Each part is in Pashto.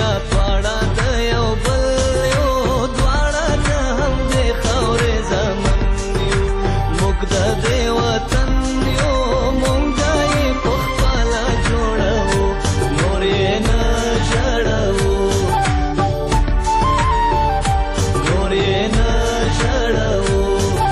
دنیا دواړه د یو بل یو دواړه د همدې خاورې زمن یو موږ د دې وطن یو موږ یې په خپله جوړوو نور یې نه ژړوو نور یې نه ژړوو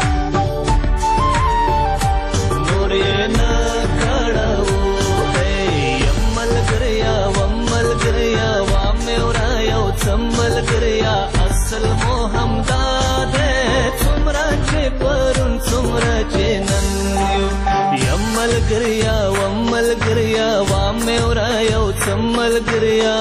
نور یې نه کړوو یم ملګریا وم ملګریا وام مې ورا یو څه ملګریا اصل مو همدا دی څومره چې پرون څومره چې نن یو یم ملګریا وم ملګریا وام مې ورا یو څه ملګریا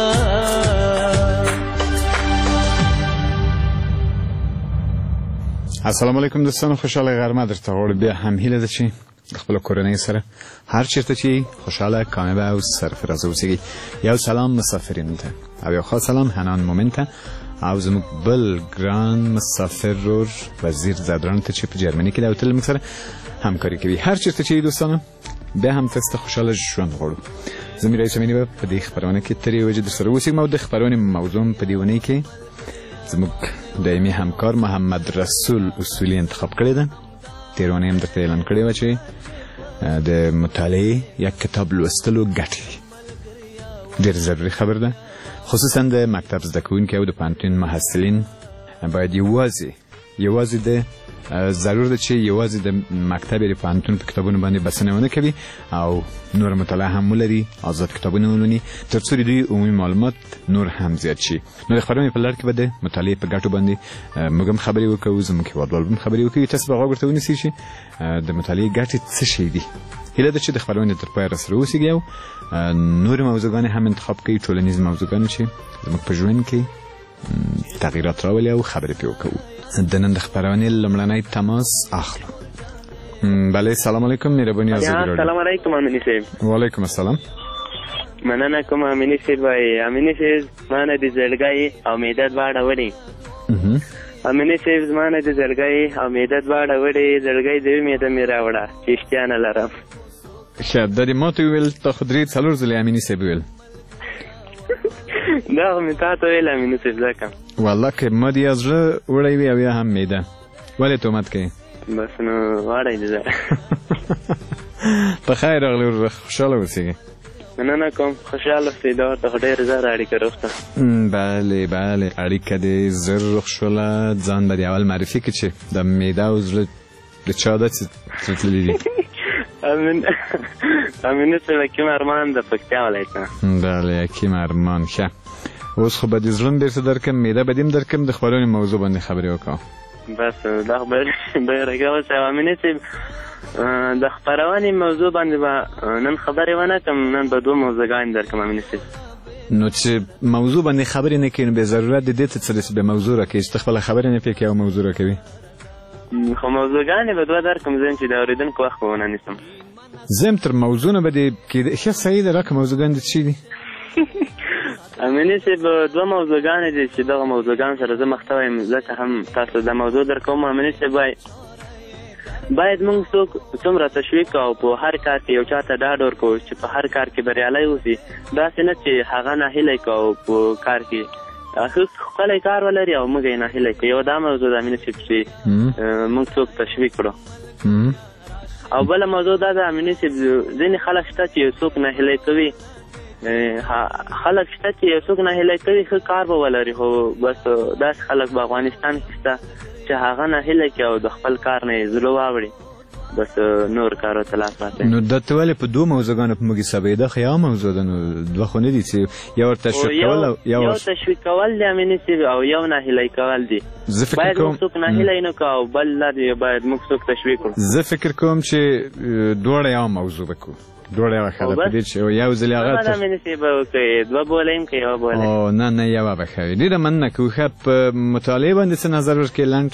السلام علیکم دوستان خوشحاله غرمه درته غواړو بیا هم هیله ده چې د خپلو کورنۍ سره هر چیرته چې خوشحاله کامیابه او سرفراز اوسیږئ یو سلام مسافرینو ته او یو خاص سلام حنان مومن ته او زموږ بل ګران مسافر رور وزیر زادران ته چې په جرمني کې دی او تل موږ سره همکاري کوي هر چیرته چې دوستانو بیا هم تاسو ته خوشحاله ژوند غواړو زه میر اسمینی به په دې خپرونه کې تر یوې در سره اوسېږم او د خپرونې موضوع په دې اونۍ کې زموږ دایمي همکار محمد رسول اصولي انتخاب کړې ده تېره اونۍ هم درته اعلان کړې وه چې د مطالعې یک کتاب لوستلو ګټې ډېر ضروري خبر ده خصوصا د مکتب زده کوونکي او د پوهنتون محصلین باید یوازې د ضرور ده چې یوازې د مکتب یا د پوهنتون په کتابونو باندې بسنه ونه کوي او نور مطالعه هم ولري آزاد کتابونه ولولي تر څو د دوی عمومي معلومات نور هم زیات شي نو د خپرونې په لړ کې به د مطالعې په ګټو باندې موږ هم خبرې وکړو زموږ هېوادوال هم خبرې وکړي تاسو به غوږ ورته ونیسئ چې د مطالعې ګټې څه شی دي هیله ده چې د خپرونې تر پایه راسره اوسیږئ او نورې موضوعګانې هم انتخاب کړئ ټولنیز موضوعګانې چې زموږ په ژوند کې تغییرات راولي او خبرې پرې وکړو د نن د خپرونې لومړنی تماس اخلو بله سلام علیکم مهرباني سلام علیکم امینی صاحب وعلیکم السلام مننه کوم امینی صاحب وایي امینی صاحب زما نه د زړګۍ او معده دواړه وړي امینی صاحب زما نه د زړګۍ او معده دواړه وړي زړګۍ د یوې معده مې راوړه چې اشتیا نه لرم ښه دا دې ما ته وویل تا خو درې څلور ځلې امیني صاحب وویل دا خو مې تا ته ویل امیني صاحب ځکه والله که ما دې یا زړه وړی وي او یا هم معده ولې تهمت کوې بس نو واړی دې ده په خیر راغلې خوشحاله اوسېږئ مننه کوم خوشحاله اوسئ دا ورته خو ډېره زر اړیکه روغ ده بله بله اړیکه دې زر روغ شوله ځان به دې اول معرفي کړي چې د معده او زړه د چا ده چې تللي دي امینه صاحب حکیم ارمان د پکتیا ولایت نه بله حکیم ارمان ښه اوس خو به دې زړه هم بېرته درکړم معده به دې هم درکړم د خپرونې موضوع باندې خبرې وکړو بس دا خو به رګه صاحب امینه صاحب د خپرونې موضوع باندې به نن خبرې ونه کړم نن به دوه موضوعګانې درکړم امینه صاحب نو چې موضوع باندې خبرې نه کوې نو بې ضرورت د دې ته څه چې به موضوع راکوې چې ته خپله خبرې نه پرې کوې او موضوع راکوې خو موضوعګانې به دوه درکړم زه چې د اورېدونکو وخت به ونه نیسم زه هم تر موضوع نه به دې کېدای ښه صحیح ده راکړه موضوعګانې دې څه شي دي امینې صاحب دوه موضوعګانې دي چې دغه موضوعګانو سره زه مخته وایم ځکه هم تاسو دا موضوع درکوم امینې صاحب باید موږ څوک څومره تشویق او په هر کار کې یو چا ته ډاډ ورکړو چې په هر کار کې بریالی اوسي داسې نه چې هغه ناهیلی کړو په کار کې خپلی کار ولري او موږ یې ناهیلی کړو یو دا موضوع ده امینې صاحب چې موږ څوک تشویق کړو او بله موضوع دا ده امینې صاحب ځینې خلک شته چې یو څوک ناهیلی کوي خلک شته چې یو څوک ناهیلی کوي ښه کار به ولري خو بس داسې خلک په افغانستان کې شته چې هغه ناهیلی کوي او د خپل کار نه یې زړه واوړي بس نور کارو ته لاس واچوي نو دا ته ولې په دوه موضوعګانو په موږ حسابوې دا خو یوه موضوع ده نو دوه خو نه دي چې یو تشویق کول او یو تشویق کول دی امینې صاحب او یو ناهیلی کول دی باید موږ څوک ناهیلی نه کړو او بل لرې باید موږ څوک تشویق کړو زه فکر کوم چې دواړه یوه موضوع وکړو دواړه یوه ښه ده په دې چې یو ځلې هغه امینې صاحب وکړئ دوه بولیم که یوه بولیم نه یوه به ښه وي ډېره مننه کوو ښه په مطالعې باندې څه نظر ورکړې لنډ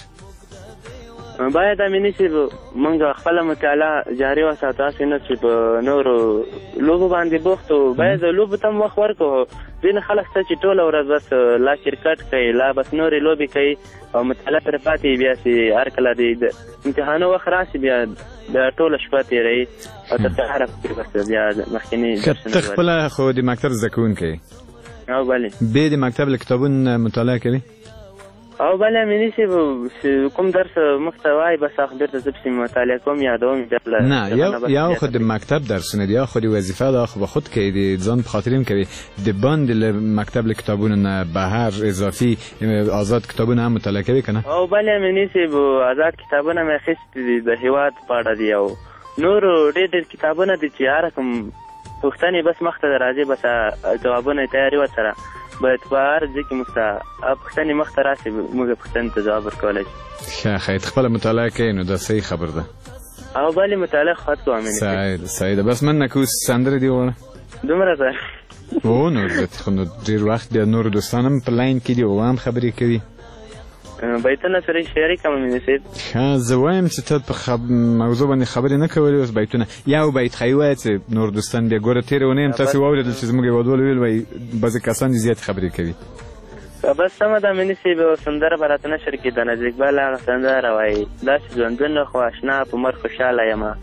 باید امینې صاحب موږ خپله مطالعه جاري وساتو هسې نه چې په نورو لوبو باندې بوخت وو باید لوبو ته هم وخت ورکړو ځینې خلک شته چې ټوله ورځ بس لا کرکټ کوي لا بس نورې لوبې کوي او مطالعه پرې پاتې بیا چې هر کله د امتحانو وخت راشي بیا ټوله شپه تېروي او تر سهاره پورې بس بیا مخکیني ته خپله خو د مکتب زده کوونکی او بله بیا د مکتب له کتابونو مطالعه کوي او بله امیني صاحب کوم درس مخ ته وایي بس هغه بېرته زه پسې مطالعه کوم یادوم نه یا خو د مکتب درسونه دي یا خو د وظیفه ده خو به خود کوي د ځان په خاطر هم کوي د باندې له مکتب له کتابونو نه بهر اضافي آزاد کتابونه هم مطالعه کوي که نه او بله امیني صاحب آزاد کتابونه مې اخیستي دي د هېواد په اړه دي او نورو ډېر کتابونه دي چې هر کوم پوښتنې بس مخ ته راځي بس جوابونه یې تیاري ورسره باید په هر ځای کې موږ ته پوښتنې مخ ته راشي موږ پوښتنې ته ځواب ورکولی شي ښه ښه خپله مطالعه کوي نو دا صحیح خبر ده او بلې مطالعه خو کوم صحیح ده بس من نه کوو سندرې دې ووړه دومره ده او نو نو ډېر وخت دی نورو دوستان هم په لاین کې دي او هم خبرې کوي بیتونه سره شعري کوم امیني صاحب ښه زه وایم چې ته په موضوع باندې خبرې نه کولې اوس بیتونه یو بیت ښایي ووایه چې نور دوستان بیا ګوره تېرې اونۍ هم تاسې واورېدل چې زموږ هېوادوال ویل وایي بعضې کسان دې زیاتې خبرې کوي بس سمه ده امیني صاحب یوه سندره به راته نشر کړي د نزدیکبل هغه سندره وایي داسې ژوندون خو اشنا په مر خوشحاله یمه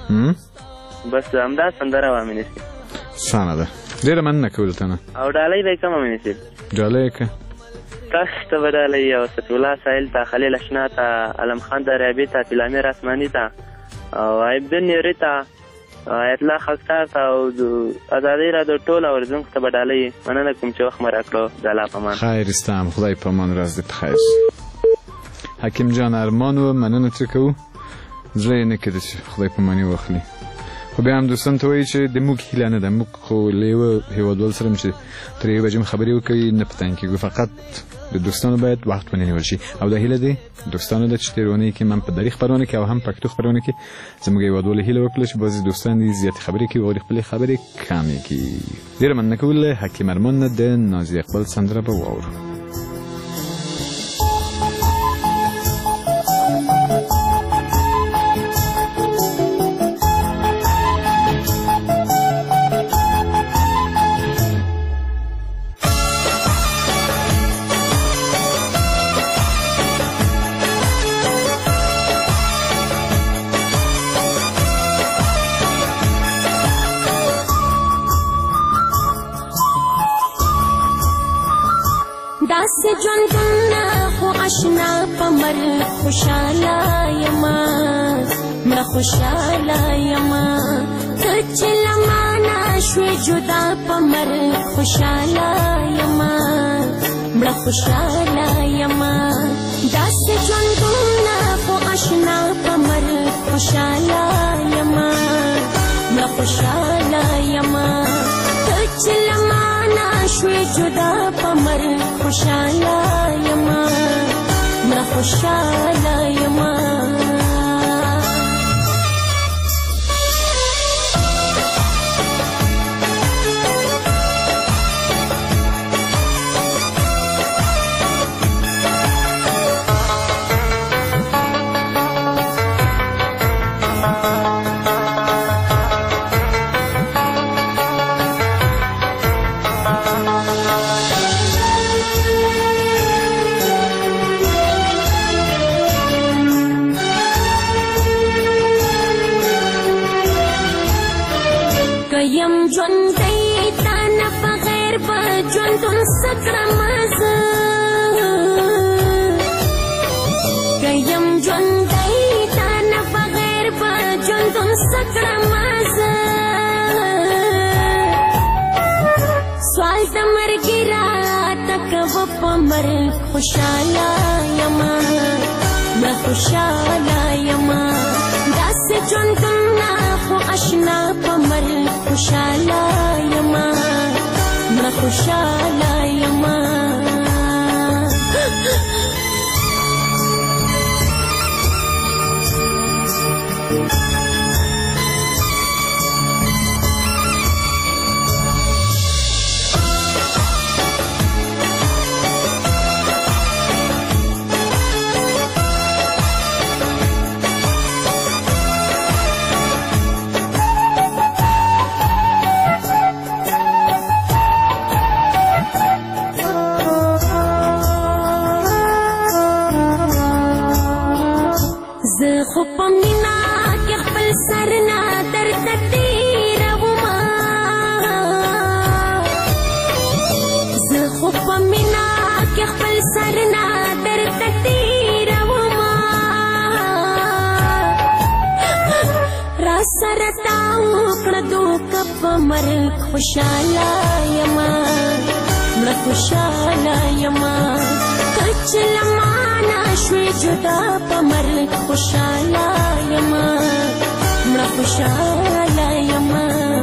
بس همدا سندره وه امیني صاحب سمه ده ډېره مننه کوو دلته نه او ډالۍ به یې کوم امیني صاحب ډالۍ یې که تاسو ته به ډالۍ او صفي الله سایل ته خلیل اشنا ته علم خان دریابي ته تلامیر اسماني ته او ایبدن نیوري ته آیت الله خاکسار ته او ازادۍ راډیو ټول اورېدونکو ته به ډالۍ مننه کوم چې وخت مو راکړو د الله په امان خیر استم خدای په امان راز دې په خیر حکیم جان ارمان و مننه ترې کوو زړه یې نه کېده چې خدای په امان یې واخلي خو بیا هم دوستان ته وایي چې د موږ هیله نه ده موږ خو له یوه هېوادوال سره هم چې تر یوې بجې هم خبرې وکوي نه په تنګ کېږو فقط د دوستانو باید وخت ونه نیول شي او دا هیله دی دوستانو ده چې تېرې اونۍ کې من په دری خپرونه کې او هم پښتو خپرونه کې زموږ هېوادوال هیله وکړله چې بعضې دوستان دې زیاتې خبرې کوي او د خپلې خبرې کمې کړي ډېره مننه کوو له حکیم ارمان نه د نازي اقبال سندره به واورو داسې ژوندونه خو اشنا په مر خوشحاله یما مړه خوشحاله یما ته چې له مانه شوې جدا په مر خوشحاله یما مړه خوشحاله یما داسې ژوندونه خو اشنا په مر خوشحاله یما مړه خوشحاله یما ته چې له مانه شوې جدا په مر خوشحاله یما مړه خوشحاله یما یم ژوندی تا نه بغیر به ژوندون څه کړمه زه که یم ژوندی تا نه بغیر به ژوندون څه کړمه زه سوال د مرګي راته کوه په مرګ خوشحاله یمه مړه خوشحاله یمه داسې ژوندونه خو اشنا په مرګ خوشحاله یما مړه خوشحاله یما زه خو په مینا کې خپل سر نه درته تېرومه پمینا کې خپل سرنا درته تیروما را سره تا وکړه دوک په مرګ خوشاله یما مړه خوشاله یما کچ لمانه شوې جدا په مرګ خوشاله یما مړه خوشاله یما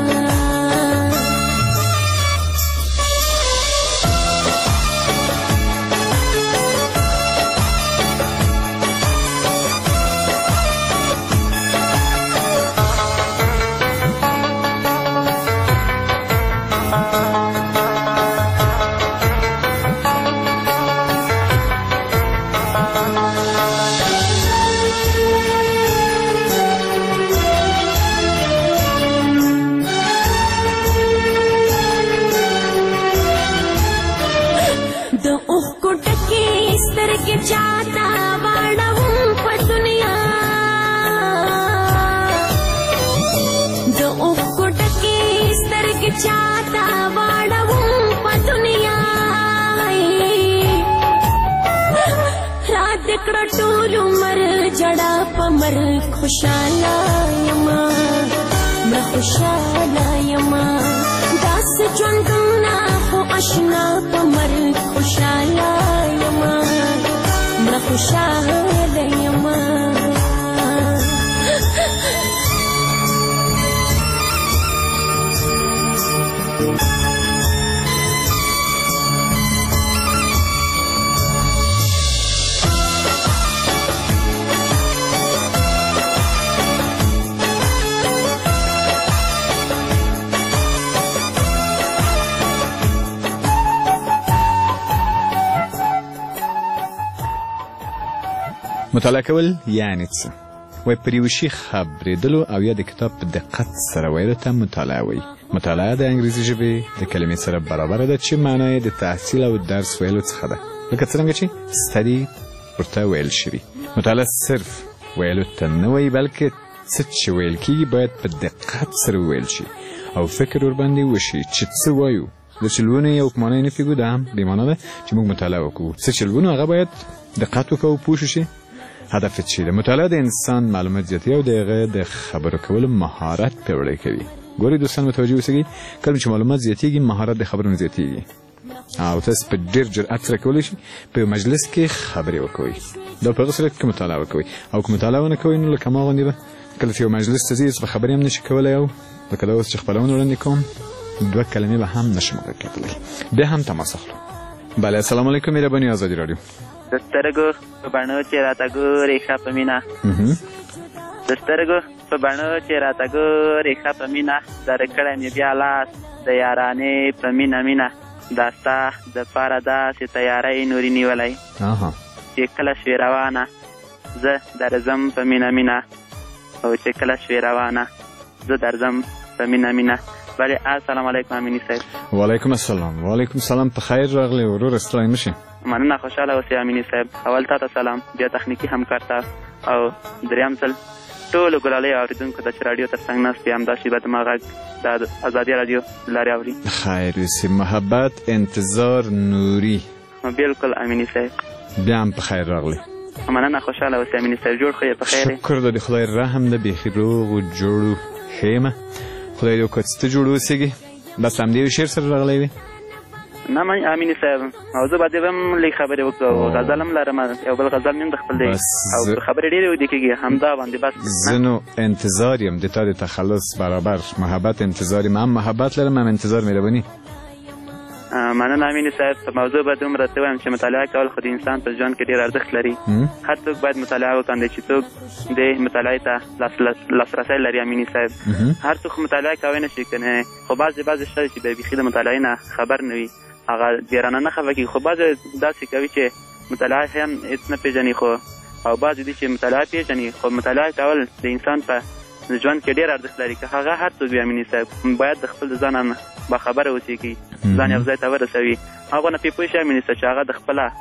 سترګې چاته واړوم په دنیا د اوښکو ډکې سترګې چاته واړوم په دنیا را دې کړه ټول عمر جړا په مرګ خوشاله یما مړه خوشاله یما داسې ژوندونه خو اشنا په مرګ خوشاله یما مړه خوشاله یما مطالعه کول یعنی څه؟ وایي پر یو شي خبرېدلو او یا د کتاب په دقت سره ویلو ته مطالعه وایي. مطالعه د انګریزي ژبې د کلمې سره برابره ده چې معنی یې د تحصیل او درس ویلو څخه ده، لکه څرنګه چې study ورته ویل شوي. مطالعه صرف ویلو ته نه وایي، بلکې څه چې ویل کېږي باید په دقت سره وویل شي او فکر ورباندې وشي چې څه وایو. د چې لولو یې او په معنی نه فکرو دا هم بېمعنه ده چې موږ مطالعه وکړو. څه چې لولو هغه باید دقت وکړو او پوه شي هدف چی ده. مطالعه د انسان معلومات زیاتوي او د هغه د خبرو کولو مهارت پیاوړی کوي. ګورئ دوستان متوجه اوسئ، کله چې معلومات زیاتېږي مهارت د خبرو زیاتېږي او تاسو په ډېر جرأت سره کولی شئ په یو مجلس کې خبرې وکوئ. دا په هغه صورت کې مطالعه وکوئ، او که مطالعه ونه کوئ نو لکه ما غوندې به کله چې یو مجلس ته ځئ په خبرې هم نشئ کولی، او لکه دا اوس چې خپرونه وړاندې کوم 2 کلمې به هم نشم کتلی. بیا هم تماس اخلو. بله، السلام علیکم مهرباني آزادي راډیو. د سترګو په بڼو چې راته ګورې ښه په مینه، د سترګو په بڼو چې راته ګورې ښه په مینه، در کړی مې بیا لاس د یارانې په مینه مینه، دا ستا دپاره داسې تیاری نوري نیولی چې کله شوې روانه زه درځم په مینه مینه، او چې کله شوې روانه زه درځم په مینه مینه. بله، السلام علیکم امیني صاحب. وعلیکم السلام. وعلیکم السلام. په خیر راغلی ورور، ستړی مه شې. مننه، خوشحاله اوسې امیني صاحب. اول تا ته سلام، بیا تخنیکي همکار ته او دریم ځل ټولو ګلالیو اورېدونکو ته چې راډیو تر څنګ ناست یم، داسې به زما غږ د ازادي راډیو لارې اوري. خیر اوسې. محبت انتظار نوري. بلکل امیني صاحب. بیا هم په خیر راغلی. مننه، خوشحاله اوسې امیني صاحب. جوړ خو یې په خیر یې؟ شکر ده د خدای رحم ده، بیخي روغ و جوړ ښه یم. خدای دې وکړه چې ته جوړ اوسېږې. بس همدې یو شعر سره راغلی وې؟ نه امیني صاحب، او زه به دې هم لږ خبرې وکړو، غزل هم لرم، یو بل غزل مې هم د خپل دی، او خبرې ډېرې ودې کېږي همدا باندې بس. زه نو انتظار یم د تا د تخلص برابر. محبت انتظار یم، هم محبت لرم هم انتظار. مهرباني. مننه امیني صاحب. په موضوع به دومره څه وایم چې مطالعه کول خو د انسان په ژوند کې ډېر ارزښت لري. هر څوک باید مطالعه وکړي چې څوک د مطالعې ته لاسرسی لري. امیني صاحب، هر څوک مطالعه کولی نه شي کنه، خو بعضې شته چې بیخي د مطالعې نه خبر نه وي، هغه ډېرانه نه خفه کېږي، خو بعضې داسې کوي چې مطالعه هم هېڅ نه پېژني، خو او بعضې دي چې مطالعه پېژني، خو مطالعه کول د انسان په ژوند کې ډېر ارزښت لري. که هغه هر څوک وي امیني صاحب، باید د خپل ځان باخبره اوسېږي، ځان یو ځای ته ورسوي، هغه نه پرې پوه شي امیني صاحب چې هغه د خپله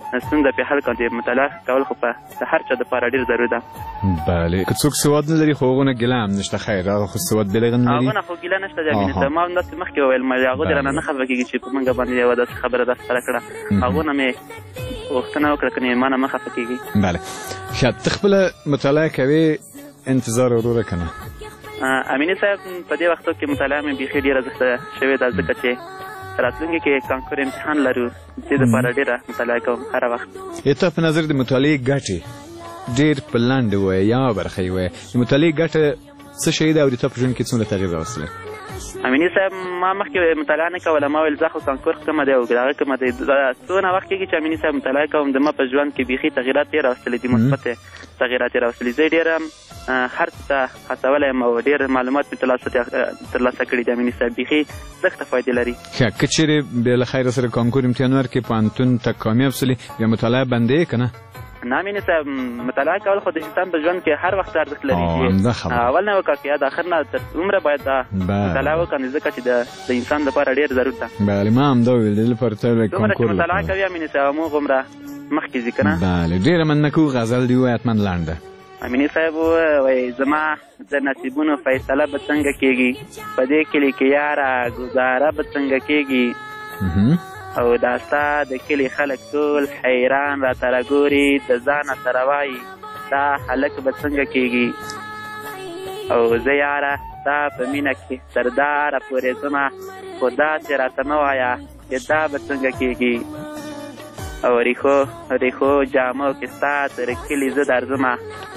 ستونزه پې حل کړم چې مطالعه کول خو په د هر چا دپاره ډېر ضروري ده. بله که څوک سواد نه لري خو هغونه ګیله هم نشته. خیر هغه خو سواد بلغه نه لري. هغونه خو ګیله نشته جمینې صاحب. ما همداسې مخکې وویل هغوی دې رانه نه خفه کېږي چې په موږ باندې یوه داسې خبره راسره کړه. هغونه مې غوښتنه وکړه که ما نه مه خفه کېږي. بله ښه ته خپله مطالعه کوې انتظار وروره که نه؟ امیني صاحب په دې وختو کې مطالعه مې بیخي ډېره زښته شوې ده ځکه چې راتلونکي کې کانکور امتحان لرو. دې دپاره ډېره مطالعه کوم هره وخت. تا په نظر د مطالعې ګټې ډېر په لنډ ووایه یا برخه یې ووایه د مطالعې ګټه څه شی ده او د تا په ژوند کې څومره تغییر راوستلی؟ امیني صاحب ما مخکې مطالعه نه کوله. ما ویل زه خو کانکور کومه دی او هغه کومه دی. څونه وخت کېږي چې امیني صاحب مطالعه کوم د ما په ژوند کې بیخي تغییرات یې راوستلي دي، مثبت تغییرات یې راوستلي. زه ډېر هر څه ته هڅولی یم او ډېر معلومات مې ترلاسه کړي دي. امیني صاحب بیخي سخته فایدې لري. ښه که چېرې بیا له خیره سره کانکور امتحان ورکړې پوهنتون ته کامیاب سولې بیا مطالعه بندوې که نه؟ نه امیني صاحب مطالعه کول خو د انسان په ژوند کې هر وخت ارزښت لري چې اول نه وکړه که یا د اخر نه تر عمره باید دا مطالعه وکړې ځکه چې د انسان لپاره ډېر ضرور ده. بله ما همدا وویل د دې لپاره ته ویل دومره چې مطالعه کوي امیني صاحب هموږ عمره مخکې ځي که نه؟ بله ډېره مننه کوو. غزل دې ووایه حتما لنډه. امیني صاحب وایي زما د نصیبونو فیصله به څنګه کېږي، په دې کلي کې یاره ګزاره به څنګه کېږي، او دا ستا د کلي خلک ټول حیران راته راګوري، د ځانه سره وایي دا هلک به څنګه کېږي، او زه یاره ستا په مینه کې سرداره پورې ځمه، خو داسې راته مه وایه چې دا به څنګه کېږي، او ریښو جامو کې ستا تر کلي زه درځمه،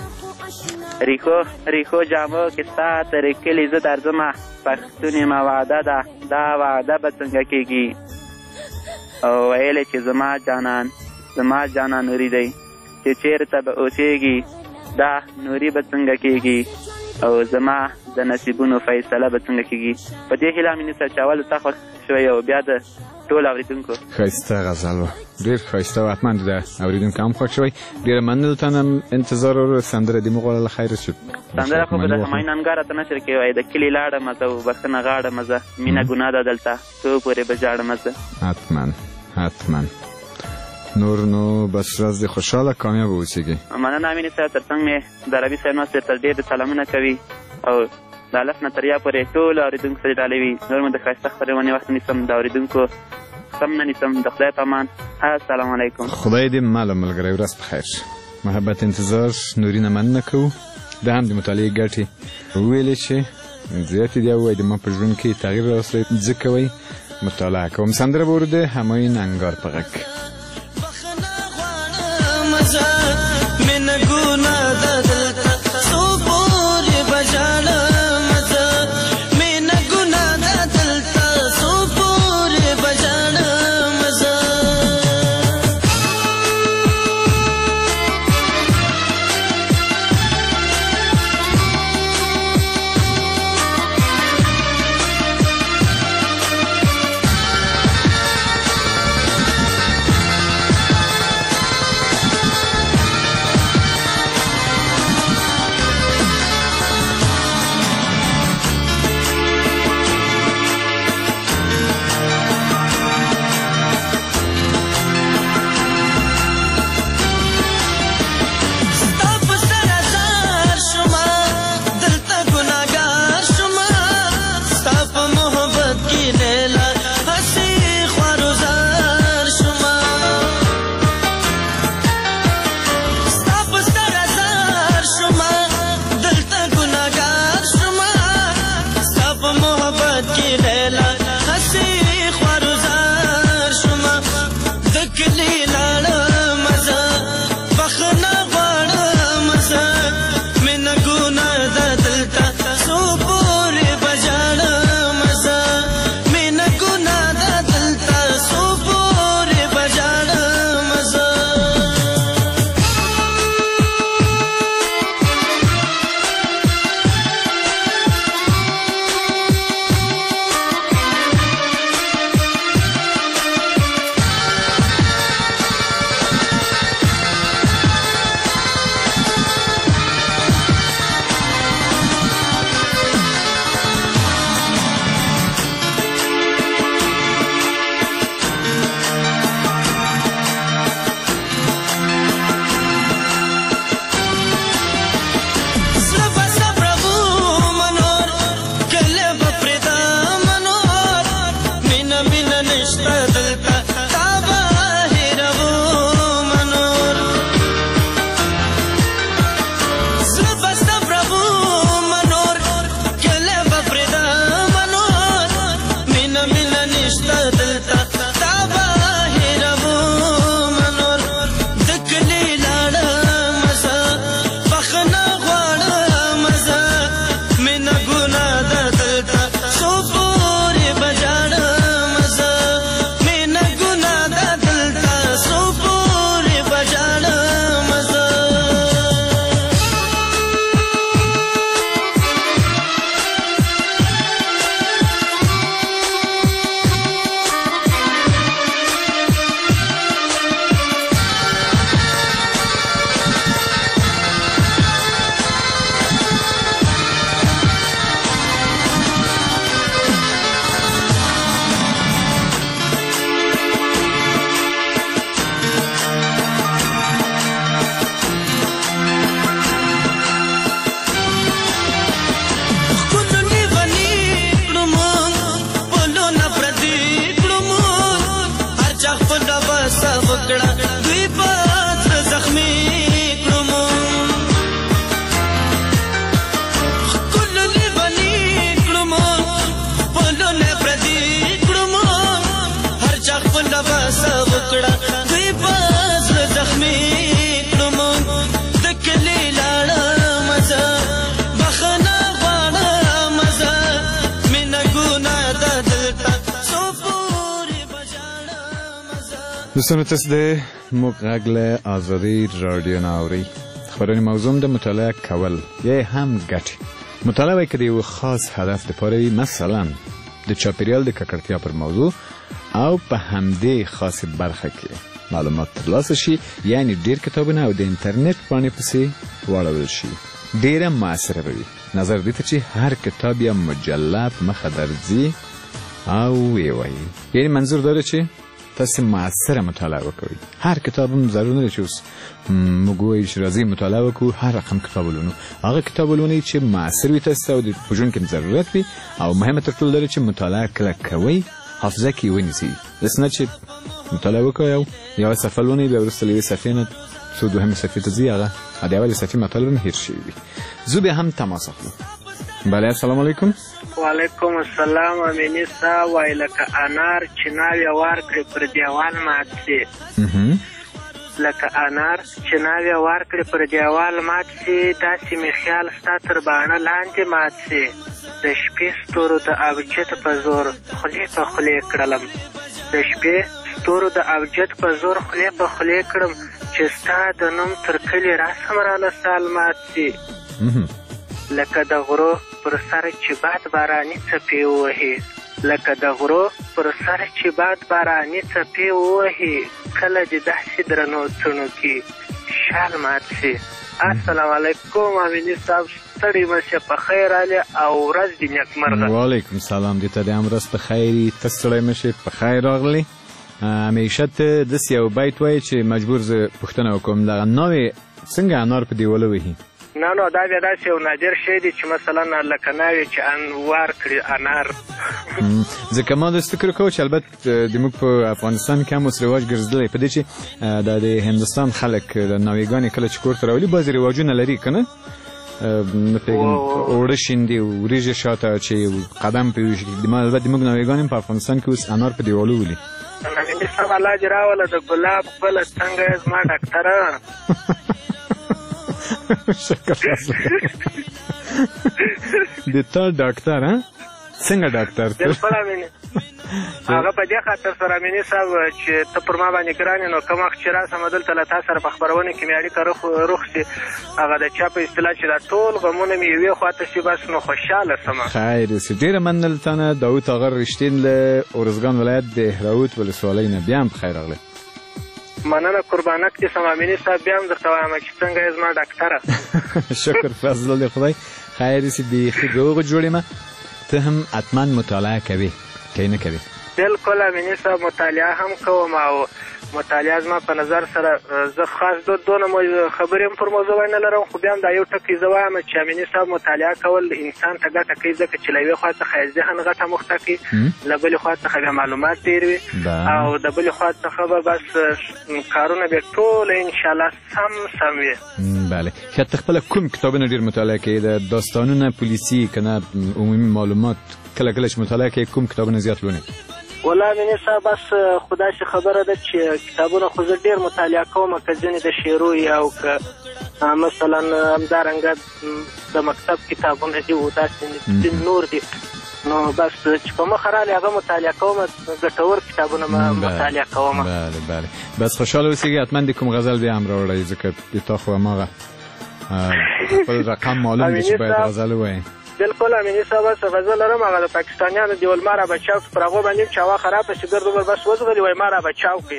ریښو جامو کې ستا تر کلي زه درځمه، پښتون یم وعده ده دا وعده به څنګه کېږي، او ویلې چې زما جانان نوري دی چې چېرته به اوسېږي دا نوري به څنګه کېږي، او زما د نصیبونو فیصله به څنګه کېږي. په دې هیله امیني صاحب چې اول تا خوښ شوی او بیا د ټول اورېدونکو ښایسته غزل وه، ډېر ښایسته و. حتما د اورېدونکو هم خوښ شوی. ډېره مننه له تا نه انتظار وروره. سندره دې مه غواړله خیره شو. سندره خو به د همایون انګاره ته نشر کوي وایي د کلي لاړه مزه و بښنه غاړه مزه، مینه ګناه ده دلته څو پورې به ژاړه مزه. حتما نور نو بس ورځ دې خوشحاله کامیاب اوسېږي. مننه امیني صاحب. تر څنګ مې د عربي صاحب ناست ته ډېر سلامونه کوي او د الف نه تر یا پورې ټول اورېدونکو سره ډالۍ وي. نور مو د ښایسته خپرونې وخت نیسم، د اورېدونکو سم نه نیسم. د خدای په امان. السلام علیکم. خدای دې ماله ملګری ورځ په خیر. محبت انتظار نورینه مننه کوو. د هم د مطالعې ګټې وویلې چې زیاتې دي او وایي د ما په ژوند کې تغییر راوستلی ځکه وایي مطالعه کوم. سندره به ورده همایون انګار په غږ. خپل وسه وکړه دوی په زخمي کړم کل لیونی کړم پلونه پردي کړم هر چا خپل وسه وکړه دوی په زخمي کړم د کلي لاړه مزه بخنه غواړه مزه مینه ګناه ده دلته دوستانو تاسو د موږ غږ له ازادي رادیو نه اورئ خبرونه موضوع د مطالعه کول یا هم ګټې مطالعه وایي که د یو خاص هدف دپاره وي مثلا د چاپیریال د ککړتیا پر موضوع او په همدې خاصې برخه کې معلومات ترلاسه شي یعنی ډېر کتابونه او د انټرنیټ پاڼې پسې واړول شي ډېره مؤثره به وي نظر دې ته چې هر کتاب یا مجله په مخه درځي او ویې وایي یعنی منظور داره چې تاسو مؤثره مطالعه وکړئ هر کتاب هم ضرور نه چې اوس موږ وایو چې راځئ مطالعه وکړو هر رقم کتاب ولولو هغه کتاب ولولئ چې مؤثر وي تاسو ته او د په ژوند کې ضرورت وي او مهمه تر ټولو دا چې مطالعه کله کوئ حافظه کې ونیسئ داسې نه چې مطالعه وکړئ او یوه صفحه لولئ بیا وروسته له یوې صفحې نه څو دوهمې صفحې ته ځي هغه د اولې صفحې مطالب هم هیر شوي وي زه بیا هم تماس اخلو بله السلام علیکم وعلیکم السلام امینی صاحب وایي لکه انار چې ناوې وار کړې پر دیوال مات سي لکه انار چې ناوې وار کړې پر دیوال مات سي داسې مې خیال ستا تر باڼه لاندې مات سي د شپې ستورو د ابجد په زور خولې په خولې کړلم د شپې ستورو د ابجد په زور خولې په خولې کړم چې ستا د نوم تر کلي راسم رانه سال مات سي لکه د غرو پر سر چې باد باراني څپې ووهي لکه د غرو پر سر چې باد باراني څپې ووهي کله دې داسې درنو څڼو کې شال مات سي السلام علیکم امیني صاحب ستړي مه شې په خیر رالې او ورځ دې نیکمرغه وعلیکم سلام دې ته دې هم ورځ په خیر وي ته ستړی مه شې په خیر راغلې همیشه ته داسې یو بیت وایي چې مجبور زه پوښتنه وکړم دغه ناوې څنګه انار په دیواله وهي نه نو دا بیا داسې یو نادر شی دی چې مثلا لکه ناوې چې وار کړي انار ځکه ما داسې فکر کوم چې البته زموږ په افغانستان کې هم اوس رواج ګرځېدلی په دې چې د هندوستان خلک د ناوېګانې کله چې کور ته راولي بعضې رواجونه لري که نه نه پوهېږم اوړه شیندي وریژې شاته اچوي قدم پرې ویښږي البته زموږ ناوېګان هم په افغانستان کې اوس انار په دیوالو ولي امیني صاحب الله دې راوله د ګلاب ګله څنګه یې زما ډاکټره شکر د تا ډاکټر څنګه ډاکټر بالکل امیني هغه په دې خاطر سره امیني صاحب چې ته پر ما باندې ګران یې نو کوم وخت چې راسم دلته له تا سره په خپرونه کې مې اړیکه روغ شي هغه د چا په اصطلاح چې دا ټول غمونه مې یوې خواته شي بس نو خوشحاله سمه خیر اوسې ډېره مننه له تا نه داود آغا رښتین له ارزګان ولایت د هراوت ولسوالۍ نه بیا هم په خیر راغلی مننه قربانک دې سم امیني صاحب بیا هم درته وایم چې څنګه یې زما ډاکټره شکر فضل الله خدای خیر اوسې بیخي روغ جوړ یم ته هم حتما مطالعه کوې که نه کوې بالکل امیني صاحب مطالعه هم کوم او مطالعه زما په نظر سره زه خاص دونه خبرې هم پر موضوع باندې نه لرم خو بیا هم دا یو ټکی زه وایم چې امیني صاحب مطالعه کول انسان ته ګټه کوي ځکه چې له یوې خوا څخه یې ذهن غټه مخته کړي له بلې خوا څخه بیا معلومات ډېر وي او د بلې خوا څخه به بس کارونه بیا ټول انشاءالله سم وي بله ښه ته خپله کوم کتابونه ډېر مطالعه کوې د داستانونه پولیسي که نه عمومي معلومات کله کله چې مطالعه کوې کوم کتابونه زیات لولې والله امیني صاحب بس خو داسې خبره ده چې کتابونه خو زه ډېر مطالعه کوم که ځینې د شعرو او که مثلا همدارنګه د مکتب کتابونه دي او داسې نور دي نو بس چې په مخه راغلې هغه مطالعه کوم ګټور کتابونه مطالعه کوم بله بله بس خوشحاله اوسېږئ حتما د کوم غزل بیا هم راوړئ ځکه د تا خو هماغه خپل رقم معلوم دی چې باید غزل ووایې بالکل امیني صاحب بس غزل لرم هغه د پاکستانیانو دیول ما را بچاو پر هغو باندې چې هوا خرابه شي ګرد وبر بس وځغلي وایي ما را بچاو کړي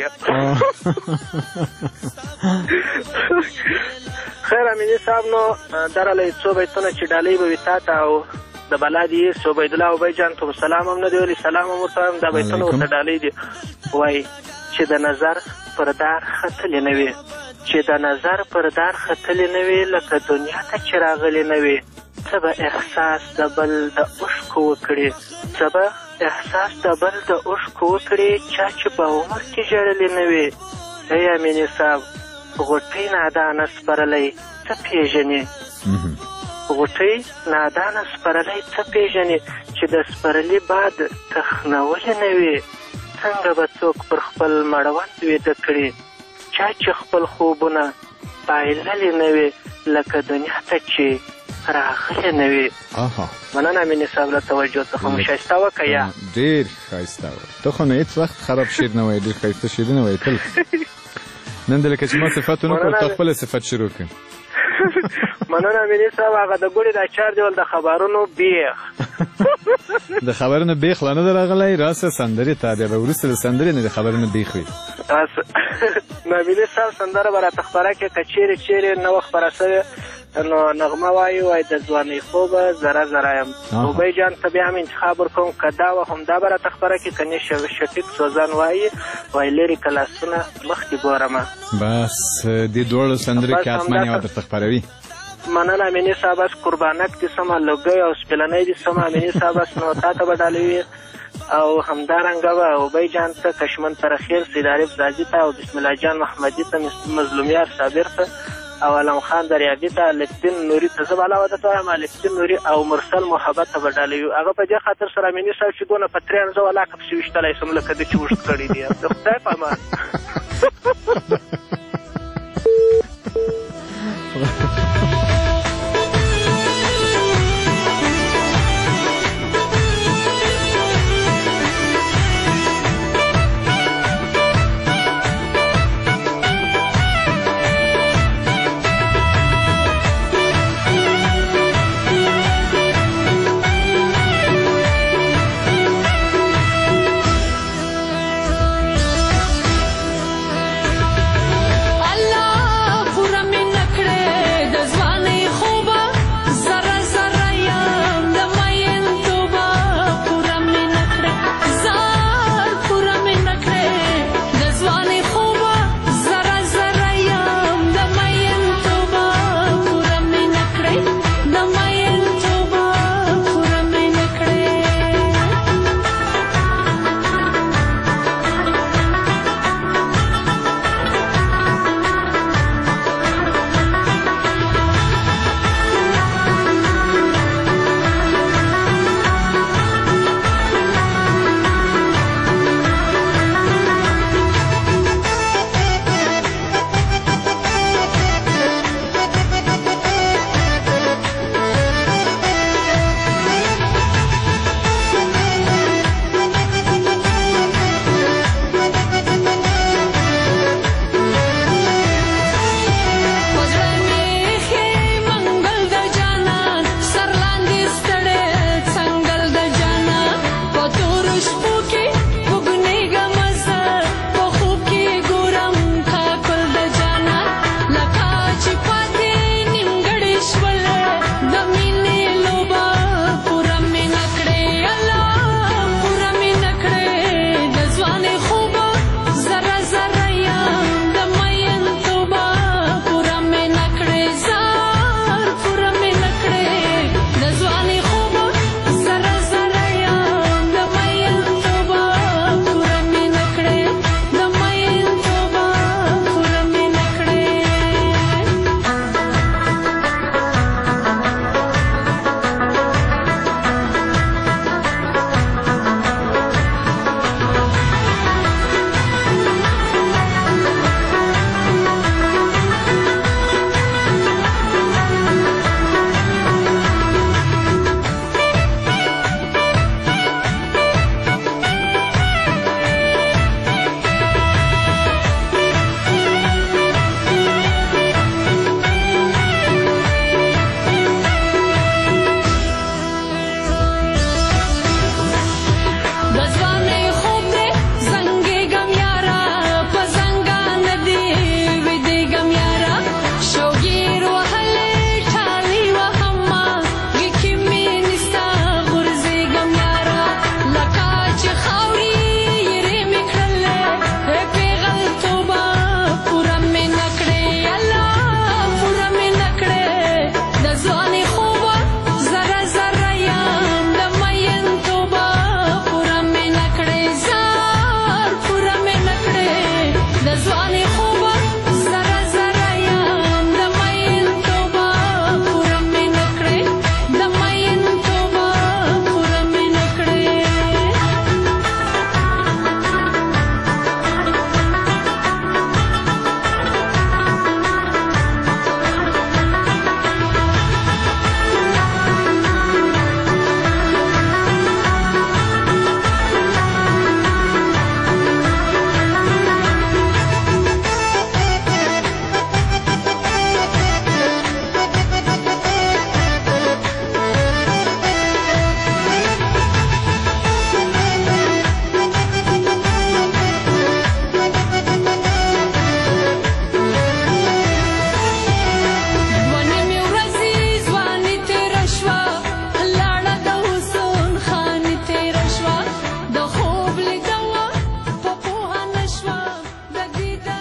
خیر امیني صاحب نو درله څو بیتونه چې ډالۍ به وي تا ته او د بلا دي یې عبیدالله ابی جان ته سلام هم نه دی ویلي سلام هم ورته وایم دا بیتونه ورته ډالۍ دي وایي چې د نظر پر دار ختلې نه وي چې د نظر پر دار ختلې نه وي لکه دنیا ته چې راغلې نه وي څه به احساس د بل د اوښکو وکړي څه به احساس د بل د اوښکو وکړې چا چې په عمر کې ژړلې نه وي. ای امیني صاحب غوټۍ نادانه سپرلی څه پېژنې؟ غوټۍ نادانه سپرلی څه پېژنې چې د سپرلي باد تخنولې نه وي. څنګه به څوک پر خپل مړوند ویده کړي چا چې خپل خوبونه بایللې نه وي لکه دنیا ته چې راغلې نه وي. مننه امیني صاحب له توجه څخه مو ښایسته وکړه. یا ډېر ښایسته وه. ته خو نه هېڅ وخت خراب شعر نه وایې، ډېر ښایسته شعرونه وایې تل. نن دې لکه چې ما صفت ونه کړ ته خپله صفت شروع کړې. مننه امیني صاحب. هغه د ګوړې دا چار ډول د خبرونو بیخ د خبرونو بیخ لا نه دی راغلی. راسه سندرې ته بیا به وروسته د سندرې نه د خبرونو بیخ وي. نو امیني صاحب سندره به راته خپره کړې که چیرې چیرې نه وه خپره شوې نو نغمه وایي د ځوانۍ خوبه ذره ذره یم. اوبۍ جان ته بیا هم انتخاب ورکوم که دا وه همدا به راته خپره کړي که نه شفیق سوزان وایي لرې کلاسونه مخکې ګورمه. بس دې دواړو سندرې کې حتما یوه درته خپروي. مننه امیني صاحب. بس قربانک دې سمه لوګۍ او سپېلنۍ دې سمه امیني صاحب. بس نو تا ته به ډالوي او همدارنګه به اوبۍ جان ته کشمن ترخیل سید عارف زاجي ته او بسم الله جان محمدي ته مظلومیار صابر ته او علم خان دریابي ته الفدین نوري ته زه به علاوه درته وایم الفدین نوري او مرسل محبت ته به ډالوي. هغه په دې خاطر سره امیني صاحب چې دونه په 93 علاقه پسې ویشتلی سم لکه د چې اوږد کړي دي. د خدای په امان.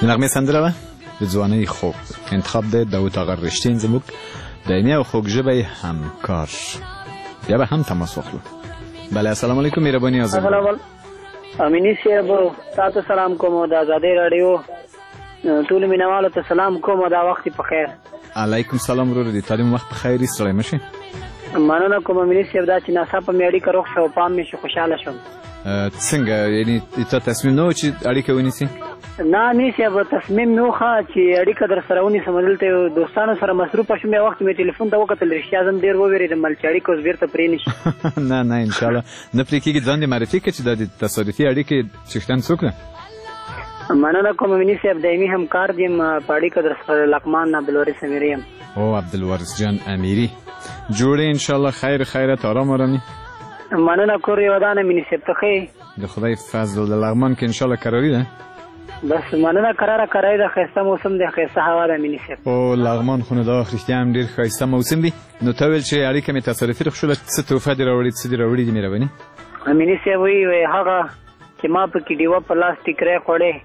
نغمه سندره وه د ځوانۍ خوب انتخاب د داود آقا رشتین زموږ دایمي او خوږ ژبی همکار. بیا به هم تماس واخلو. بله السلام علیکم مهرباني حاضر. السلام امینی صاحب تاسو سلام کوم د آزادۍ رادیو ټول مینوالو ته سلام کوم دا وخت په خیر. علیکم سلام ورور دي تعلیم وخت په خیر ستړی مشي. مننه کوم امینی صاحب دا چې ناڅاپه مې اړیکه روغ شو پام مې شو خوشاله شوم. څنګه یعنی ته تصمیم نو چې اړیکه ونیسي؟ نه امینی صاحب تصمیم نو ښه چې اړیکه در سره ونیسم دلته دوستانو سره مصروفه شوم یو وخت مې ټلیفون ته وکتل رښتیا زم ډېر ووېرېدم چې اړیکه اوس بېرته پرې نه شي. نه انشاءالله نه پرې کېږي. ځان دې معرفي کړه چې دا د تصادفي اړیکې څښتن څوک ده؟ مننه کوم امینی صاحب دایمي همکار یم په اړیکه در سره لقمان عبدالوارث امیري یم. او عبدالوارث جان امیري جوړې انشاءالله خیرت آرام مننه کور یې ودانه امیني صاحب ته ښې د خدای فضل د لغمان کې انشاءالله کراري ده. بس مننه کراره ده ښایسته موسم دی ښایسته هوا ده امیني صاحب. او لغمان خو نو دا رښتیا هم ډېر ښایسته موسم دی. نو ته ویل چې اړیکه مې تصادفي رخصوله څه تحفه دې راوړې څه دې راوړي دي مهرباني؟ امیني صاحب وایي هغه چې ما پکې ډیوه په لاس ټیکری خوړې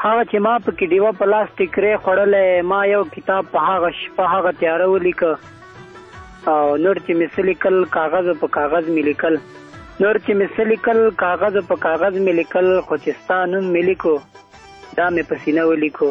ما یو کتاب په هغه شپه هغه تیاره ولیکه او نور چې مې څه لیکل کاغذ په کاغذ مې لیکل خو چې ستا نوم مې لیکو دا مې په سینه ولیکو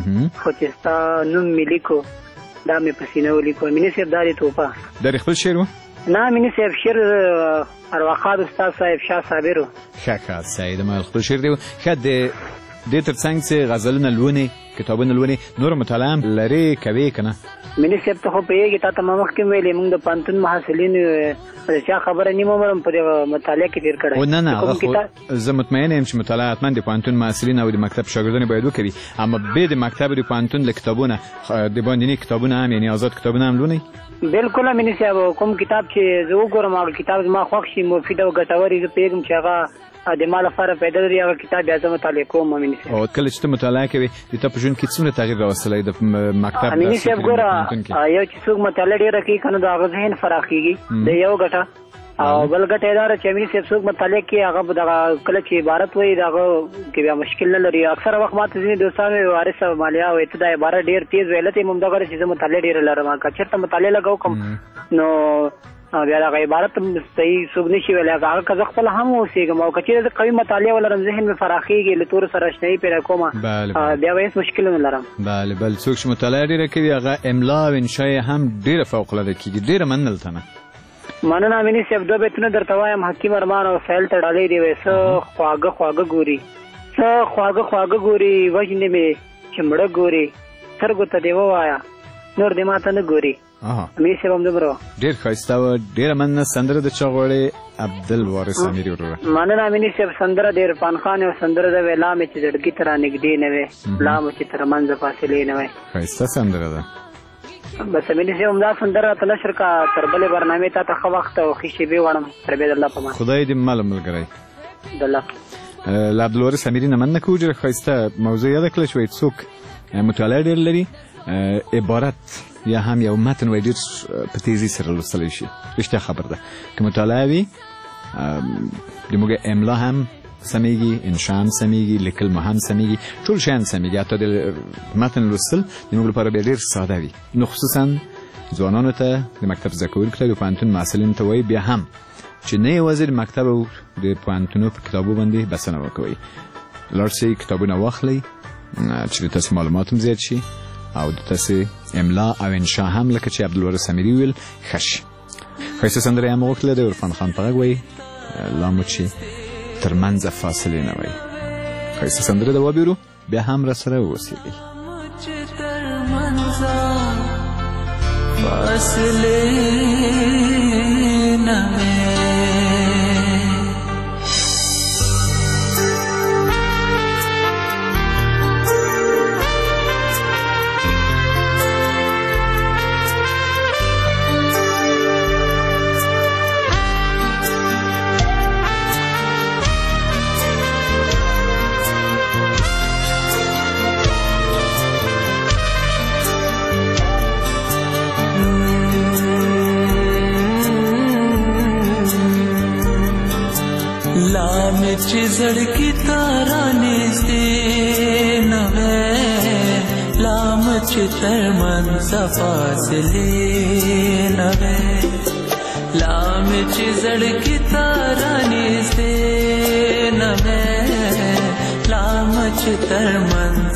امیني صاحب دا دې توپه دا خپل شعر و؟ نه امیني صاحب شعر ارواخاد استاد صاحب شاه صابر و. ښه سعید ما خپل شعر دی. ښه دې تر څنګ چې غزلونه لولې کتابونه لولې نور مطالعه هم لرې کوې که نه؟ امیني صاحب ته خو پوهېږي تا ته ما مخکې ویلې موږ د پوهنتون محصلین د چا خبره نیمه عمر په دغه مطالعه کې تېر کړی. نه هغه خو زه مطمئنه یم چې مطالعه حتما د پوهنتون محصلین او د مکتب شاګردان باید وکړي اما بې د مکتب د پوهنتون له کتابونه د باندیني کتابونه هم یعنې آزاد کتابونه هم لولئ؟ بلکل امیني صاحب کوم کتاب چې زه وګورم هغه کتاب زما خوښ شي مفید او ګټور زه پوهېږم چې هغه د ما لپاره پیدا لري هغه کتاب بیا زه مطالعه کوم امیني صاحب. او کله چې ته مطالعه کوې د تا په ژوند کې څومره تغییر راوستلی د مکتب امیني صاحب ګوره یو چې څوک مطالعه ډېره کوي که نه د هغه ذهن فراخېږي د یو ګټه او بل ګټه یې دا ده چې امیني صاحب څوک مطالعه کوي هغه به دغه کله چې عبارت وایي د هغه کې بیا مشکل نه لري. اکثره وخت ما ته ځینې دوستان وایي وارث صاحب مالیا وایي ته دا عبارت ډېر تېز ویې علت یې همدغه ده چې زه مطالعه ډېره لرم که چېرته مطالعه لږه وکړم نو بیا دغه عبارت صحیح څوک نه شي ویلی هغه که زه خپله هم اوسېږم او که چېرې زه قوي مطالعه ولرم ذهن مې فراخېږي له تورو سره اشنایي پیدا کومه بیا به هېڅ مشکل نه لرم. بل څوک چې مطالعه ډېره کوي هغه املا او انشا یې هم ډېره فوقالعاده کېږي. ډېره مننه ته نه مننه امیني صاحب دوه بیتونه درته وایم حکیم ارمان او سایل ته ډالۍ دی وایي څه خواږه ګوري وژنې مې چې مړه ګوري سترګو ته دې ووایه نور دې ماته نه ګوري. امیني صاحب هم دومره ډېر ښایسته وه ډېره مننه. سندره د چا غواړې؟ عبدالوارث امیري وروره. مننه امیني صاحب سندره د عرفان خان یو سندره ده وی لا مې چې زړګي ته رانږدې نه وې لا مو چې تر منځه فاصلې نه وې. ښایسته سندره ده. بس امیني صاحب همدا سندره ته نشر کا تر بلې برنامې تا ته ښه وخت او ښې شېبې غواړم تر بیا د الله په امان. خدای دې مل ملګری د الله له عبدالوارث امیري نه مننه کوو. ډېره ښایسته موضوع یاده کړله چې وایي څوک مطالعه ډېر لري عبارت یا هم یو متن وایي ډېر په تیزي سره لوستلی شي. رښتیا خبر ده که مطالعه وي د موږ املا هم سمیږي انشا هم سمیږي لیکل مو هم سمیږي ټول شیان سمیږي حتی د متن لوستل د موږ لپاره بیا ډېر ساده وي. نو خصوصا ځوانانو ته د مکتب زده کوونکو ته د پوهنتون محصلینو ته وایي بیا هم چې نه یوازې د مکتب او د پوهنتونو په کتابو باندې بسنه وکوئ لاړ شئ کتابونه واخلئ چې د تاسې معلومات هم زیات شي او د تاسې املا او انشا هم لکه چې عبدالوارث امیري ویل ښه شي. ښایسته سندره یې هم وکړله د عرفان خان په غږ وایي لا مو چې تر منځه فاصلې نه وایي. ښایسته سندره ده وبیرو بیا هم را سره اوسېږئ. چې زړګي تارانه سي نه چې تر منځ فاصلې نه وې لا مې چې زړګي تا رانیږدې نه وې لا مې چې تر منځ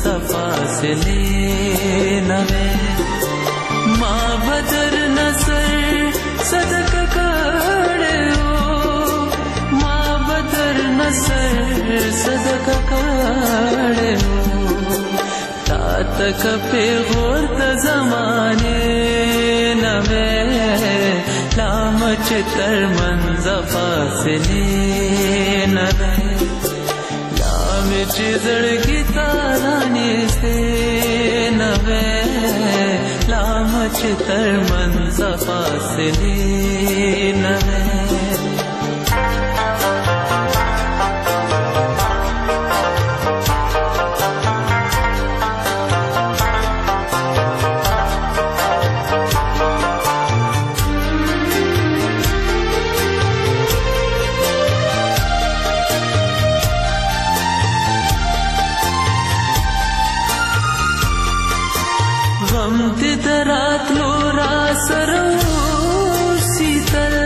فاصلې نه وې ما بدر نظر صدقه کړې ما بدر نظر صدقه کړې تا تک پیغور د زمانه نه وې لا مچ تر منځ فاصلې نه وې لا مچ زړګي تا رانیږدې نه وې لا مچ تر منځ فاصلې نه وې غم دې دراتلو را سره اوسېدل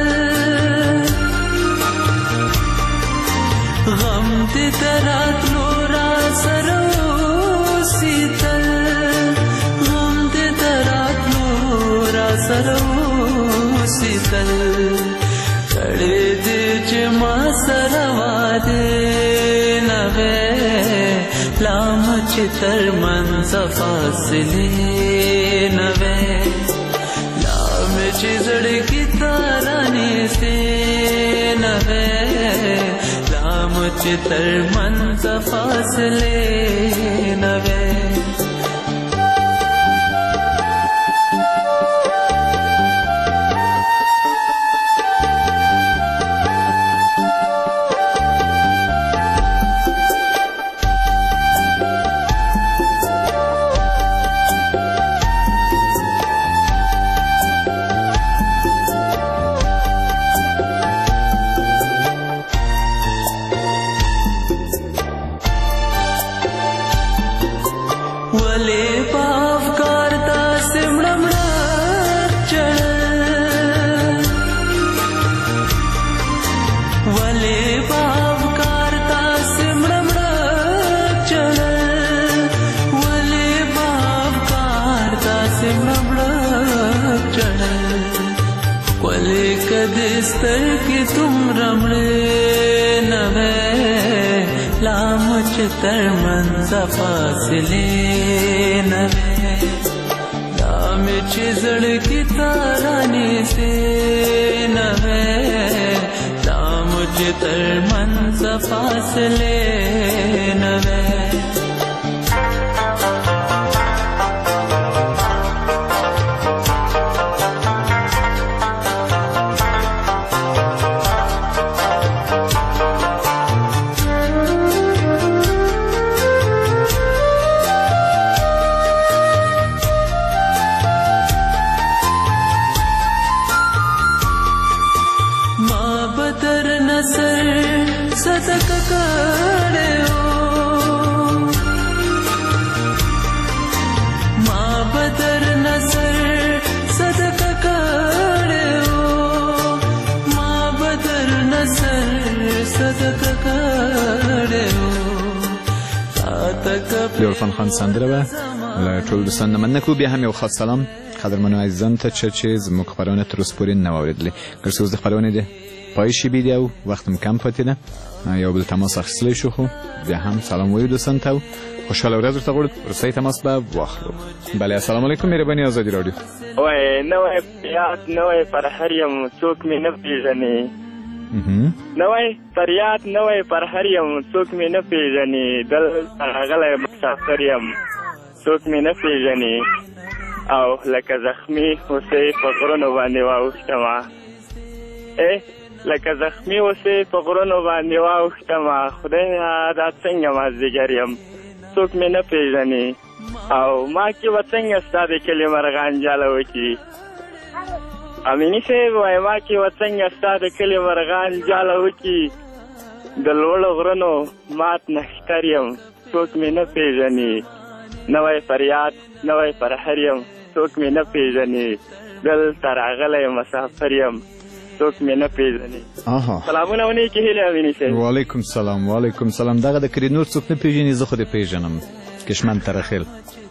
غم دې دراتلو را سره اوسېدل غم دې دراتلو را سره اوسېدل کړې دې چې ما سره واده نه وې لا مچ تر منځ فاصلې نه وې لا مې چې زړګي تا رانیږدې نه وې لا مچ تر منځ فاصلې نه وې ولې په افکار داسې مړه مړه چړل ولې په افکار داسې مړه مړه چړل ولې په افکار داسې مړه مړه چړل ولې کدې سترګې دومره مړې نه وې لا مچ تر منځ فاصلې نه وې لا مې چې زړګي تا رانیږدې نه وې لا مچ تر منځ فاصلې نه وې صدقه کړې ما بدر نظر صدقه کړې ما بدر نظر صدقه کړې د عرفان خان سندره به له ټولو دوستانو نه مننه کوو بیا هم یو خاص سلام قدرمنو عزیزانو ته چې زموږ خپرونه تر اوسه پورې نه واورېدلې که څه اوس د خپرونې د پای شي بیدی او وقتم کم پاتې ده یو بل تماس اخیستلی شو خو بیا هم سلام وایو دوستانو ته خوشحاله ورځ ورته غواړو وروستی تماس به واخلو بله السلام علیکم مهرباني ازادي راډیو وای نوی یاد نوی فرهر یم څوک مې نه پېژني نوی فریاد نوی فرهر یم څوک مې نه پېژني دلته راغلی مسافر یم څوک مې نه پېژني او لکه زخمي هوسۍ په غرونو باندې واوښتمه لکه زخمي اوسې په غرونو باندې واوښتمه خدایه دا څنګه مازدیګر یم څوک مې نه پېژني او ما کې به څنګه ستا د کلي مرغان جاله وکړي امیني صاحب وایي ما کې به څنګه ستا د کلي مرغان جاله وکړي د لوړو غرونو مات نښتر یم څوک مې نه پېژني نوی فریاد نوی فرحر یم څوک مې نه پیژني دلته راغلی مسافر یم څوک مې نه پیژني. سلامونه او نیکې هیلې امیني صاحب. وعلیکم سلام وعلیکم سلام. دغه د کړي نور څوک نه پیژني زه خو دې پیژنم کشمن ترخیل.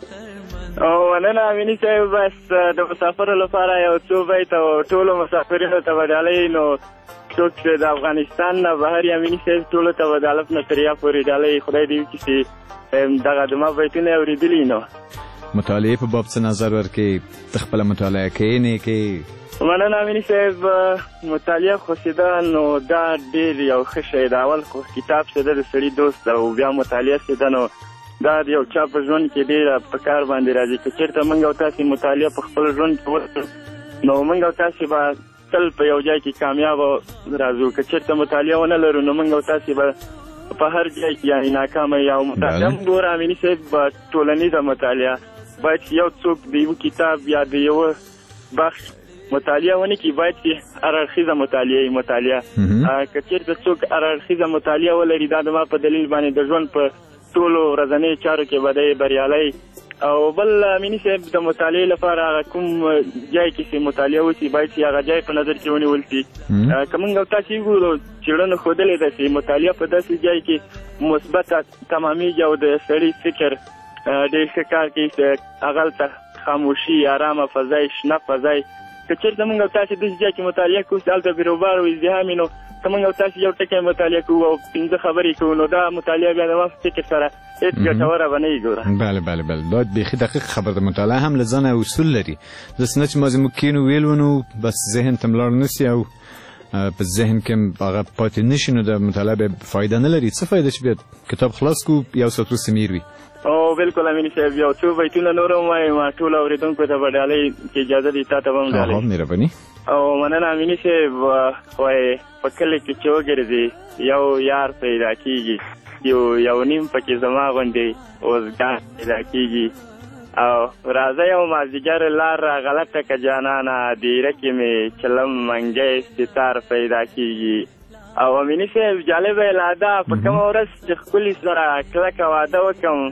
او مننه امیني صاحب. بس د مسافرو لپاره یو څو بیت او ټولو مسافرینو ته به ډالۍ نو څوک چې د افغانستان نه بهر یې امیني صاحب ټولو ته به د الف نه تر یا پورې ډالۍ خدای دې وکړي چې دغه زما بیتونه یې اورېدلي نو مطالعې په باب څه نظر ورکړي ته خپله مطالعه کوې نه کوې؟ مننه امیني صاحب. مطالعه خو چې ده نو دا ډېر یو ښه شی ده. اول خو کتاب چې ده د سړي دوست ده او بیا مطالعه چې ده نو دا د یو چا په ژوند کې ډېره په کار باندې راځي. که چېرته موږ او تاسې مطالعه په خپل ژوند کې وکړو نو موږ او تاسې به تل په یو ځای کې کامیابه راځو. که چېرته مطالعه ونه لرو نو موږ او تاسې به په هر ځای کې یعنې ناکامه یا مطالعه هم ګوره امیني صاحب ټولنیزه مطالعه باید چې یو څوک د یو کتاب یا د یو بخش مطالعه ونه کړي باید چې هر اړخیزه مطالعه که چېرته څوک هر اړخیزه مطالعه ولري دا زما په دلیل باندې د ژوند په ټولو ورځنیو چارو کې به دی بریالی. او بل امیني صاحب د مطالعې لپاره هغه کوم ځای کې چې مطالعه وشي باید چې هغه ځای په نظر کې ونیول شي. که موږ او تاسې وګورو څېړنو ښودلې ده چې مطالعه په داسې ځای کې مثبته تمامیږي او د سړي فکر ډېر ښه کار کوي چې هغلته خاموشي ارامه فضای شنه فضای. که چېرته موږ او تاسې داسې ځای کې مطالعه کوو چې هلته بیروبار او ازدحام وي نو که موږ او تاسې یو ټکی مطالعه کوو او 15 خبرې کوو نو دا مطالعه بیا د ما فکر سره هېڅ ګټوره به نه وي. ګوره بله بله بله دا بیخي دقیق خبر ده. مطالعه هم له ځانه اصول لري. داسې نه چې مازې موږ کینو ویلو نو بس ذهن ته ملاړ نسي او په ذهن کې هغه پاتې نشي نو د مطالعه به فایده نه لري. څه فایده چې بیا کتاب خلاص کړو یو ساعت وروسته میر وي. او بالکل امیني صاحب یو څو بیتونه نور هم وایم ټولو اورېدونکو ته به ډالۍ چې اجازه دي تا ته به هم ډالۍ. مهرباني. او مننه امیني صاحب. وایي په کلي کې چې وګرځې یو یار پیدا کېږي یو نیم پکې زما غوندې اوزګار پیدا کېږي او راځه یو مازدیګر لار غلطه که جانانه دیره کې مې چلم منګی ستار پیدا کېږي. او امیني صاحب جالبه یې لا ده په کومه ورځ چې ښکلي سره کلکه واده وکړم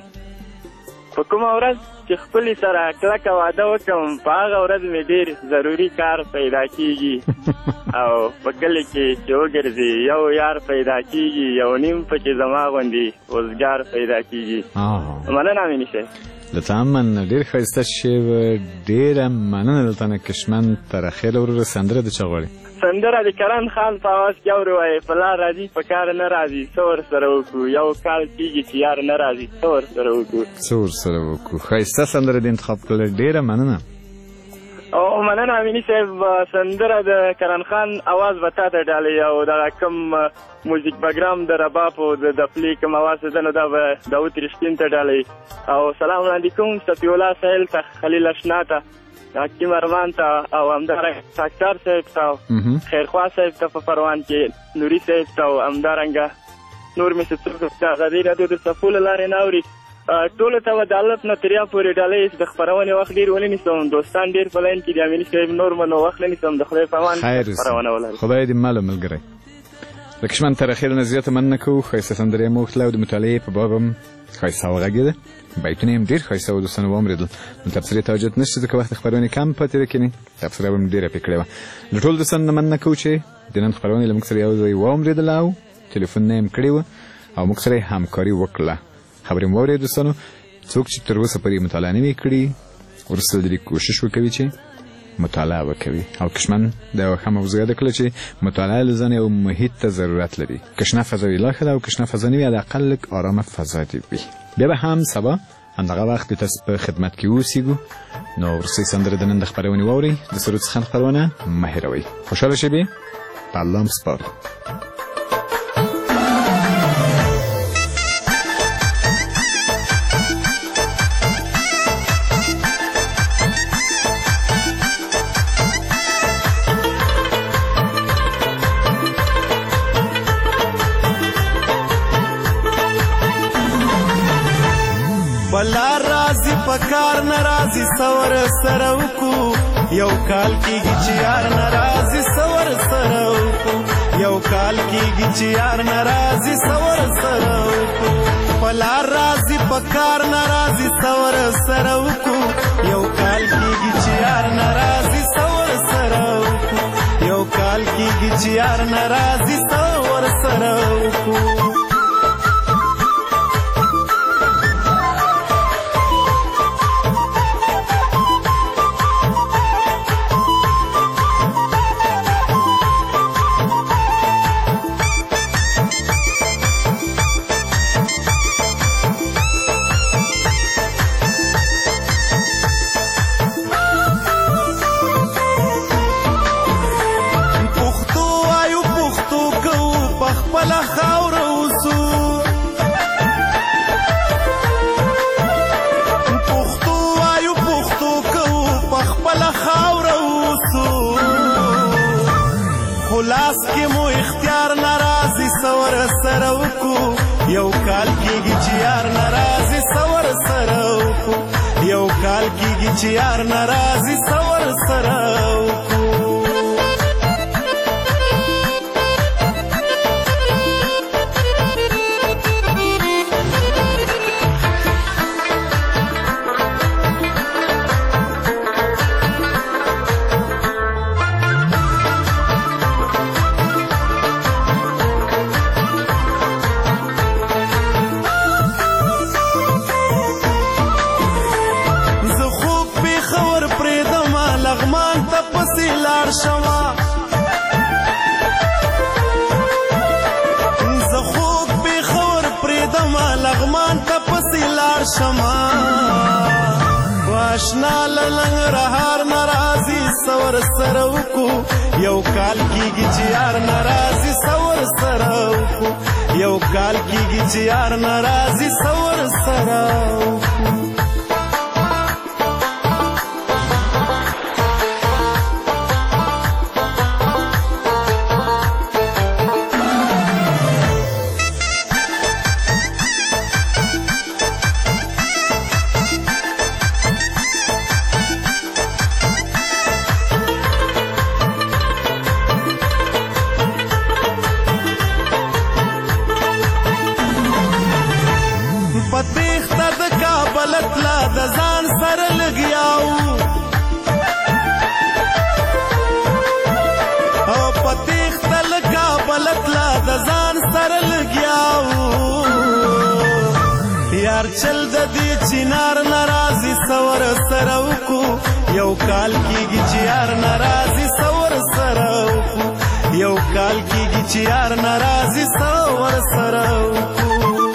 په هغه ورځ مې ډېر ضروري کار پیدا کېږي او په کلي کې چې وګرځې یو یار پیدا کېږي یو نیم پکې زما غوندې اوزګار پیدا کېږي. مننه امیني صاحب. له تا هم مننه. ډېر ښایسته شی ډېره مننه له تا نه کشمن ترخیل. وروره سندره د چا غواړې؟ سندره د کرن خان په اواز کې اورې وایي په لار راځي په کار نه راځي څه ورسره وکړو یو کال کېږي چې یار نه راځي څه ورسره وکړو. ښایسته سندره دې انتخاب کړله. ډېره مننه. او مننه امیني صاحب. سندره د کرن خان اواز به تا ته ډالۍ او دغه کوم موزیک پروګرام د رباب او د دفلي کوم اواز ده نو دا به داود رښتین ته ډالۍ. او سلام وړاندې کوم صفي الله سهیل ته خلیل اشنا ته حکیم ارمان ته او همدارنګه ډاکټر صاحب ته خیرخوا صاحب ته په پروان کې نوري صاحب ته او همدارنګه نور مې څه څوک ته غزي راډیو د صفو له لارې نه اوري ټولو ته به د الف نه تر یا پورې ډالۍ د خپرونې وخت ډېر ونه نیسم. دوستان ډېر په لاین کې دي امیني صاحب نور به نو وخت نه نیسم. د خدای په امان خپرونه ولري. خدای دې ماله ملګری. د کشمن ترخیل نه زیاته مننه کوو. ښایسته سندرې مو وکړله او د مطالعې په باب هم ښایسته وغږېده. بیتونه یې هم ډېر ښایسته و دوستانو واورېدل. نو تبصرې ته حاجت نشته ځکه وخت د خپرونې کم پاتې ده کینې تبصره به مې ډېره پرې کړې وه. له ټولو دوستانو نه مننه کوو چې د نن خپرونې له موږ سره یو ځای واورېدله او تلیفونونه یې هم کړي وه او موږ سره یې همکاري وکړله. خبرې مو واورېد دوستانو. څوک چې تر اوسه پورې مطالعه نه وي کړي وروسته د دې کوشش وکوي چې مطالعه وکوي. او کشمن دا یوه ښه موضوع یاده کړله چې مطالعه له ځانه یو محیط ته ضرورت لري. که شنه فضا وي لا ښه ده او که شنه فضا نه وي حداقل لږ ارامه فضا دې وي. بیا به هم سبا همدغه وخت د تاسو په خدمت کې اوسېږو. نو وروستۍ سندره د نن د خپرونې واورئ. د سرود څخه خپرونه مه هېروئ. خوشحاله شئ. په الله م سپارو. بلا راضی پکار ناراضی سور سره وکو یو کال کېږي چې یار ناراضی سور سره وکو یو کال کېږي چې یار ناراضی سور سره وکو بلا راضی پکار ناراضی سور چې یار ناراضي څور سره وکړو خلاص کې مو اختیار ناراضي څور سره وکړو یو کال کېږي چې یار ناراضي څور سره وکړو یو کال کېږي چې یار ناراضي څور سره وکړو زه خوږ پېښور پرېږدمه لغمان ته پسې لاړ شمه واشنا له ننګرهار ناراضي څور سره وکړو یو کال کېږي چې یار ناراضي څور سره وکړو یو کال کېږي چې یار ناراضي څور سره وکړو پتیخته د کابلت لا د ځان سره لګیاو او پتیخته له کابلت لا د ځان سره لګیاو یار چل د دې چنار ناراضي څور سره وکړو یو کال کېږي چې یار ناراضي څور سره وکړو یو کال کېږي چې یار ناراضي څور سره وکړو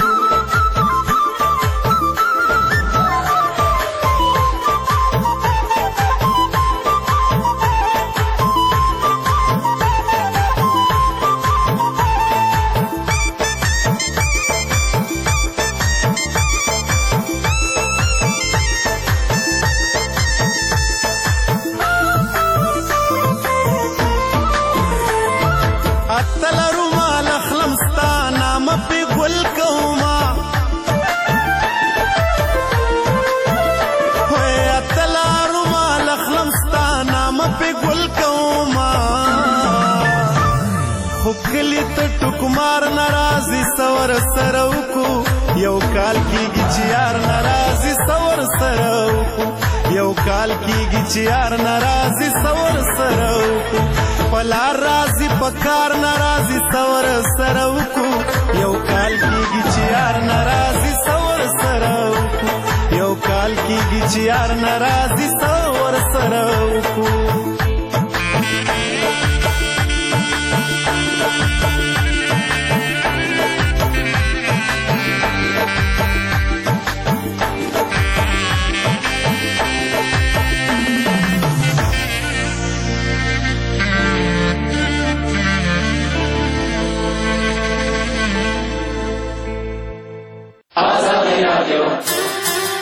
کلی ته ټوکمار ناراضي څور سره وکړو یو کال کېږي چې یار ناراضي څور سره وکړو یو کال کېږي چې یار ناراضي څور سره وکړو په لار راځي په کار ناراضي څور سره وکړو یو کال کېږي چې یار ناراضي څور سره وکړو یو کال کېږي چې یار ناراضي څور سره وکړو